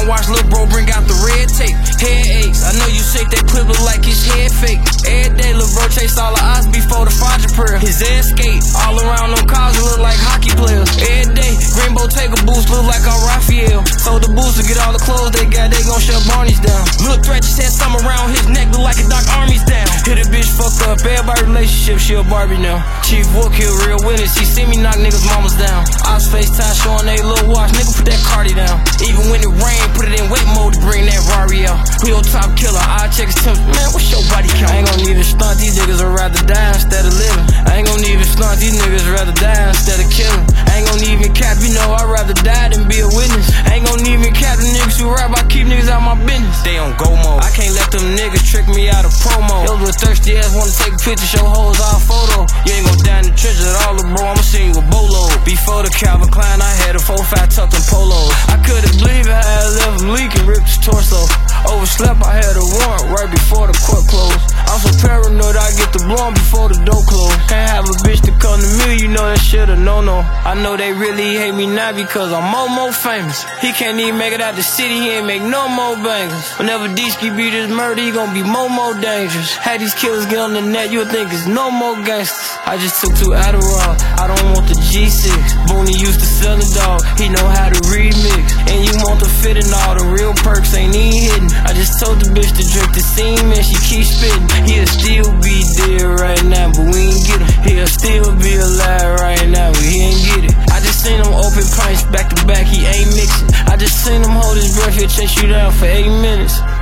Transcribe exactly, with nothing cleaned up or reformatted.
and watch lil' bro bring out the red tape. Head aches, I know you shake that clip look like his head fake. Every day lil' bro chase all the odds before the Fajr prayer. His ass skate, all around them cars look like hockey players. Every day, Greenbow take a boost, look like I'm Raphael. So the boost to get all the clothes they got, they gon' shut Barney's down. Lil' Threat just had something around his neck, look like a Doc Army's down. Hit a bitch fucked up, everybody relationship, she a Barbie now. Chief Wook here, real witness, he see me knock niggas' mamas down. Ops FaceTime showing they little watch, nigga put that Cardi down. Even when it rain, put it in wet mode to bring that Rari out. We on top killer, I check his temps, man, what's your body count? I ain't gon' even stunt, these niggas would rather die instead of living. I ain't gon' even stunt, these niggas rather die instead of killing. I ain't gon' even cap, you know I'd rather die than be a witness. I ain't gon' even cap the niggas who rap, I keep niggas out my business. They on go mode, I can't let them niggas trick me out of promo. Those with thirsty ass wanna take a picture, show hoes all photo. You ain't gon' die in the trenches at all, bro, I'ma send you a bolo. Before the Calvin Klein, I had a four five tucked in polos. I couldn't believe it, I left him leaking, ripped his torso. Overslept, I had a warrant right before the court closed. I'm so paranoid, I get the blowing before the door closed. Can't have a bitch to come to me, you know that shit a no-no. I know they really hate me now because I'm Momo famous. He can't even make it out the city, he ain't make no more bangers. Whenever D-Ski beat his murder, he gon' be Momo dangerous. Had these killers get on the net, you would think it's no more gangsters. I just took two Adderall, I don't want the G six. Booney used to sell a dog, he know how to remix. And you want the fit and all the real perks ain't even hidden. I just told the bitch to drink the semen, she keep spitting. He'll still be dead right now, but we ain't get him. He'll still be alive right now, but he ain't get it. I just seen him open pints back to back, he ain't mixing. I just seen him hold his breath, he'll chase you down for eight minutes.